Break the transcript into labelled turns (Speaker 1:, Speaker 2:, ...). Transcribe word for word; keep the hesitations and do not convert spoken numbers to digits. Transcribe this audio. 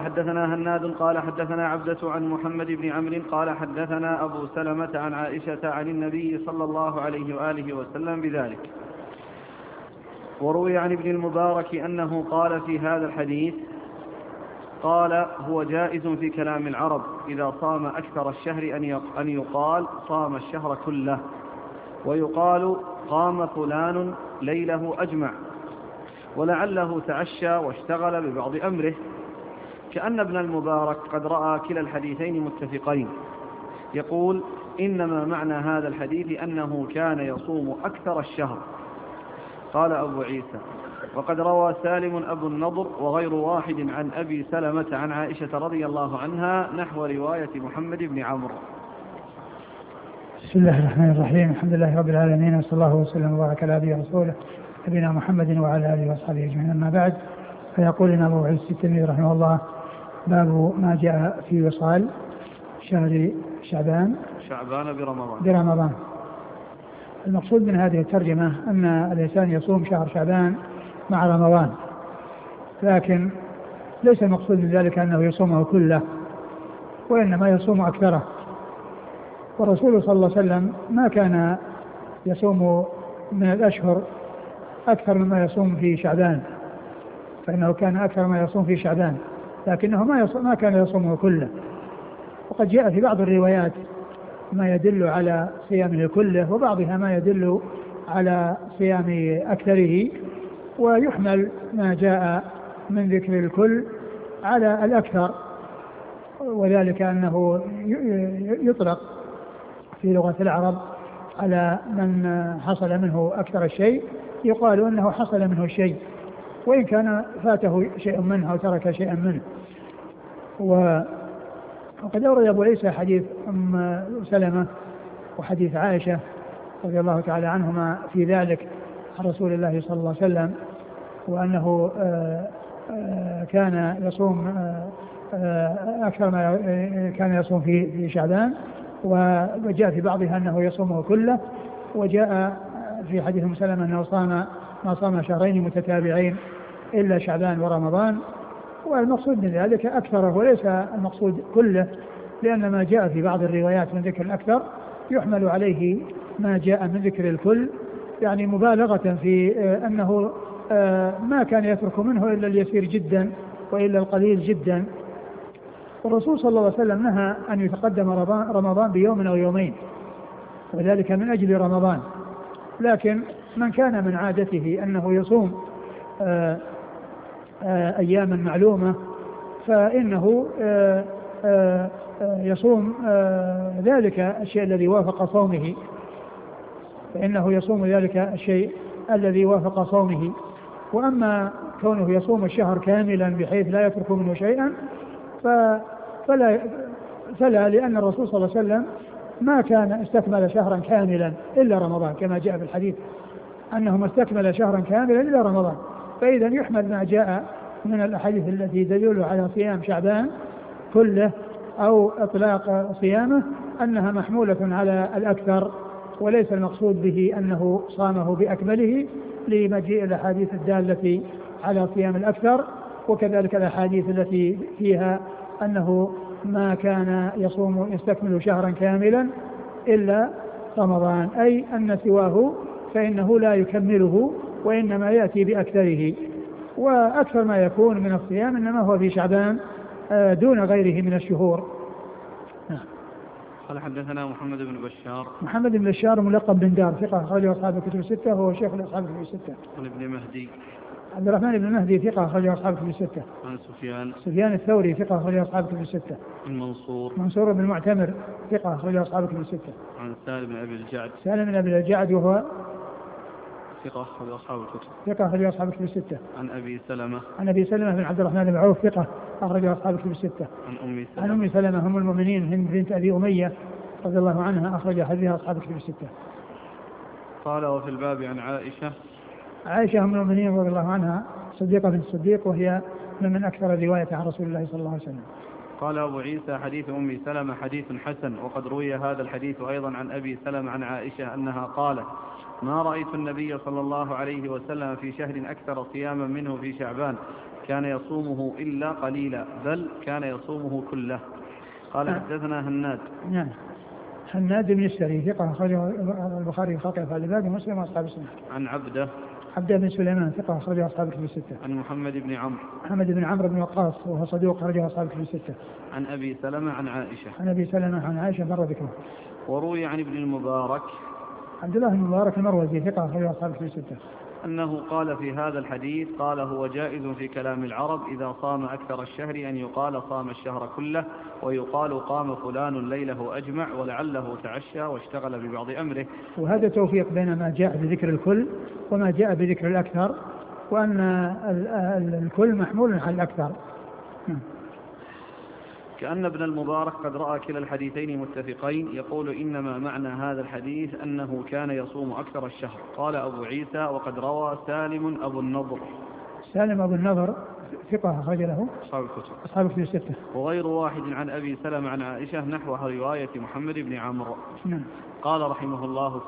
Speaker 1: حدثنا هناد قال حدثنا عبدة عن محمد بن عمرو قال حدثنا أبو سلمة عن عائشة عن النبي صلى الله عليه وآله وسلم بذلك. وروي عن ابن المبارك أنه قال في هذا الحديث قال هو جائز في كلام العرب إذا صام أكثر الشهر أن يقال صام الشهر كله، ويقال قام فلان ليله أجمع، ولعله تعشى واشتغل ببعض أمره، كأن ابن المبارك قد رأى كلا الحديثين متفقين. يقول إنما معنى هذا الحديث أنه كان يصوم أكثر الشهر. قال أبو عيسى وقد روى سالم أبو النضر وغير واحد عن أبي سلمة عن عائشة رضي الله عنها نحو رواية محمد بن عمرو.
Speaker 2: بسم الله الرحمن الرحيم. الحمد لله رب العالمين، وصلى الله وسلم وبارك على عبده ورسوله نبينا محمد وعلى آله وصحبه أجمعين. أما بعد، فيقول لنا أبو عيسى الترمذي رحمه الله: باب ما جاء في وصال شهر شعبان
Speaker 1: شعبان برمضان
Speaker 2: برمضان. المقصود من هذه الترجمة أن الإنسان يصوم شهر شعبان مع رمضان، لكن ليس المقصود من ذلك أنه يصومه كله، وإنما يصوم أكثره. والرسول صلى الله عليه وسلم ما كان يصوم من الأشهر أكثر مما يصوم في شعبان، فإنه كان أكثر ما يصوم في شعبان، لكنه ما, ما كان يصومه كله. وقد جاء في بعض الروايات ما يدل على صيامه كله، وبعضها ما يدل على صيام أكثره، ويحمل ما جاء من ذكر الكل على الأكثر، وذلك أنه يطلق في لغة العرب على من حصل منه أكثر الشيء، يقال أنه حصل منه الشيء وإن كان فاته شيء منه أو ترك شيئا منه. وقد أورد أبو عيسى حديث أم سلمة وحديث عائشة رضي الله تعالى عنهما في ذلك عن رسول الله صلى الله عليه وسلم، وأنه كان يصوم أكثر ما كان يصوم في شعبان، وجاء في بعضها أنه يصومه كله، وجاء في حديث أم سلمة أنه صام ما صام شهرين متتابعين إلا شعبان ورمضان. والمقصود من ذلك أكثره وليس المقصود كله، لأن ما جاء في بعض الروايات من ذكر الأكثر يحمل عليه ما جاء من ذكر الكل، يعني مبالغة في أنه ما كان يترك منه إلا اليسير جدا وإلا القليل جدا. والرسول صلى الله عليه وسلم نهى أن يتقدم رمضان بيوم أو يومين، وذلك من أجل رمضان. لكن من كان من عادته أنه يصوم آآ آآ أياما معلومة، فإنه آآ آآ يصوم ذلك الشيء الذي وافق صومه فإنه يصوم ذلك الشيء الذي وافق صومه. وأما كونه يصوم الشهر كاملا بحيث لا يترك منه شيئا فلا, فلا لأن الرسول صلى الله عليه وسلم ما كان استكمل شهرا كاملا إلا رمضان، كما جاء في الحديث أنه ما استكمل شهرا كاملا إلا رمضان. فإذا يحمل ما جاء من الأحاديث التي تدل على صيام شعبان كله أو إطلاق صيامه أنها محمولة على الأكثر، وليس المقصود به أنه صامه بأكمله لمجيء الأحاديث الدالة على صيام الأكثر، وكذلك الأحاديث التي فيها أنه ما كان يصوم يستكمل شهرا كاملا إلا رمضان، أي أن سواه فإنه لا يكمله وإنما يأتي بأكثره. وأكثر ما يكون من الصيام إنما هو في شعبان دون غيره من الشهور.
Speaker 1: قال حدثنا محمد بن بشار
Speaker 2: محمد بن بشار ملقب بن دار، ثقة أخرجه أصحاب الكتب الستة، وهو شيخ أصحاب الكتب الستة.
Speaker 1: عن ابن مهدي
Speaker 2: عبد الرحمن بن مهدي ثقة أخرجه أصحاب الكتب الستة.
Speaker 1: عن سفيان
Speaker 2: سفيان الثوري ثقة أخرجه أصحاب الكتب الستة.
Speaker 1: عن منصور
Speaker 2: منصور بن المعتمر ثقة أخرجه أصحاب الكتب الستة.
Speaker 1: عن سالم بن أبي الجعد
Speaker 2: سالم بن أبي الجعد وهو
Speaker 1: ثقة أخرجه أصحاب الكتب
Speaker 2: ثقة أخرجه أصحاب الكتب الستة.
Speaker 1: عن أبي سلمة
Speaker 2: عن أبي سلمة بن عبد الرحمن بن عوف ثقة أخرجه أصحاب الكتب الستة.
Speaker 1: عن أم سلمة
Speaker 2: عن أم سلمة هم المؤمنين هند بنت أبي أمية رضي الله عنها أخرج حديثها أصحاب الكتب الستة.
Speaker 1: قال وفي الباب عن عائشة
Speaker 2: عائشة أم المؤمنين رضي الله عنها صديقة بنت الصديق، وهي من أكثر الرواية عن رسول الله صلى الله عليه وسلم.
Speaker 1: قال أبو عيسى حديث أم سلمة حديث حسن، وقد روي هذا الحديث أيضا عن أبي سلمة عن عائشة أنها قالت: ما رأيت النبي صلى الله عليه وسلم في شهر أكثر صياما منه في شعبان، كان يصومه إلا قليلا بل كان يصومه كله. قال حدثنا هناد.
Speaker 2: نعم. هناد بن السري ثقة أخرجه البخاري وخاطئ في الباب ومسلم وأصحاب السنة.
Speaker 1: عن عبده.
Speaker 2: عبده بن سليمان ثقة أخرجه أصحاب الكتب الستة.
Speaker 1: عن محمد بن عمرو.
Speaker 2: محمد بن عمرو بن وقاص وهو صدوق أخرجه أصحاب الكتب الستة.
Speaker 1: عن أبي سلمة عن عائشة.
Speaker 2: عن أبي سلمة عن عائشة مر ذكره.
Speaker 1: وروي عن ابن المبارك
Speaker 2: عبد الله بن المبارك المروزي ثقة أخرجه أصحاب الكتب الستة.
Speaker 1: أنه قال في هذا الحديث قال هو جائز في كلام العرب إذا صام أكثر الشهر أن يقال صام الشهر كله ويقال قام فلان ليله أجمع ولعله تعشى واشتغل ببعض أمره.
Speaker 2: وهذا توفيق بين ما جاء بذكر الكل وما جاء بذكر الأكثر وأن الكل محمول على الأكثر.
Speaker 1: كأن ابن المبارك قد رأى كلا الحديثين متفقين يقول إنما معنى هذا الحديث أنه كان يصوم أكثر الشهر. قال أبو عيسى وقد روى سالم أبو النضر.
Speaker 2: سالم أبو النضر ثقة أخرج له
Speaker 1: أصحاب الكتب
Speaker 2: أصحاب الكتب الستة.
Speaker 1: وغير واحد عن أبي سلمة عن عائشة نحو رواية محمد بن عمرو.
Speaker 2: نعم.
Speaker 1: قال رحمه الله